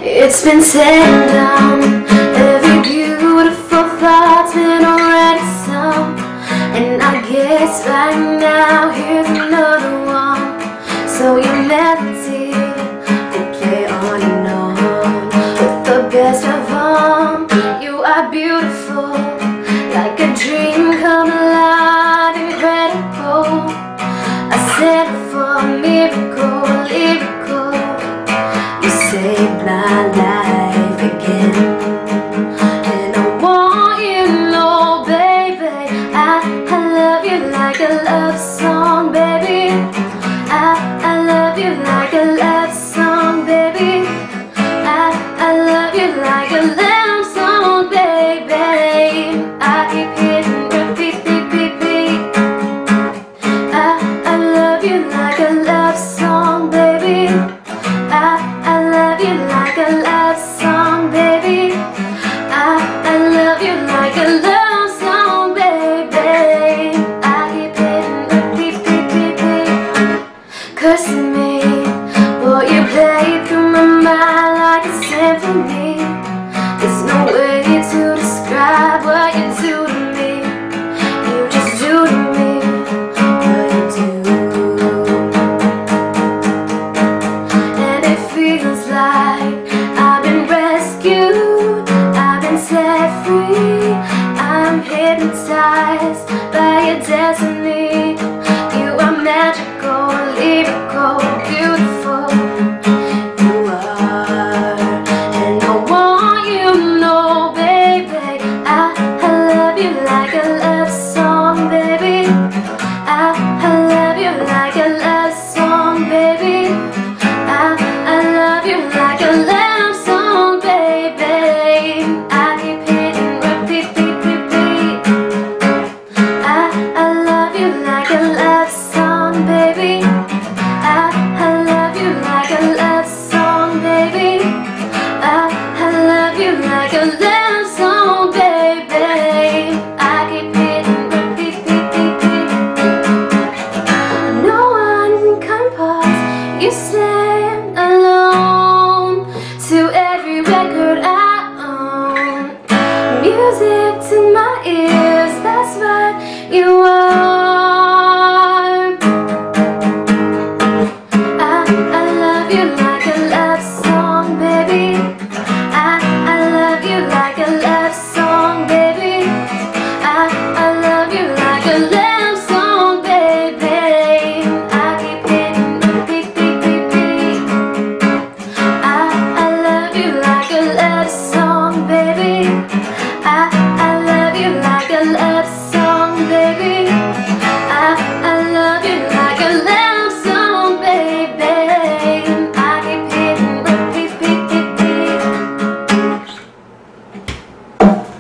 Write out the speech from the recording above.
It's been said down, every beautiful thought's been already sung. And I guess right now here's another one. So your melody will play on and on with the best of them. You are beautiful, like a dream come alive, incredible. I said for a miracle, lyrical. You saved my life again. And I want you to know, baby, I love you like a love song, baby. I love you like a love song, baby. I love you like a love song, baby. I keep hitting repeat, beep, beep, beep. I love you like a love song, baby. I love you like a love song, baby. I love you like a love song, baby. I keep hitting repeat, beep, beep, beep. Cursing me, boy, you play through my mind like a symphony. There's no way to describe what you do to me. You just do to me what you do. And it feels like I've been rescued, I've been set free. I'm hypnotized by your destiny. You are magical, lyrical, beautiful. You are. And I want you to know, baby, I love you like a love song, baby. I love you like a love song, baby. I love you like a love song, baby. I keep hitting repeat, beep, beep, beep. I love you like a love song, baby. I love you like a love song, baby. I love you like a love song, baby. I keep hitting repeat, beep, beep, beep. No one can pause. You say